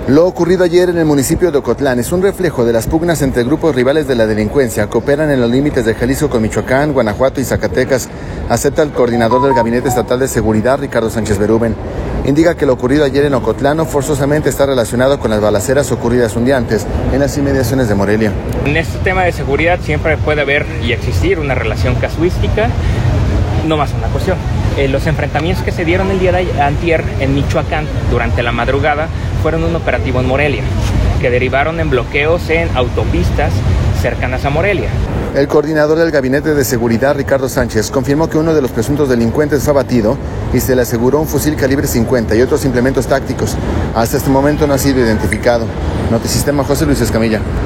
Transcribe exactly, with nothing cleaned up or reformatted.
Lo ocurrido ayer en el municipio de Ocotlán es un reflejo de las pugnas entre grupos rivales de la delincuencia que operan en los límites de Jalisco con Michoacán, Guanajuato y Zacatecas, acepta el coordinador del Gabinete Estatal de Seguridad, Ricardo Sánchez Berúben. Indica que lo ocurrido ayer en Ocotlán no forzosamente está relacionado con las balaceras ocurridas un día antes en las inmediaciones de Morelia. En este tema de seguridad siempre puede haber y existir una relación casuística, no más una cuestión. Eh, los enfrentamientos que se dieron el día de antier en Michoacán durante la madrugada fueron un operativo en Morelia, que derivaron en bloqueos en autopistas cercanas a Morelia. El coordinador del Gabinete de Seguridad, Ricardo Sánchez, confirmó que uno de los presuntos delincuentes fue abatido y se le aseguró un fusil calibre cincuenta y otros implementos tácticos. Hasta este momento no ha sido identificado. Notisistema, José Luis Escamilla.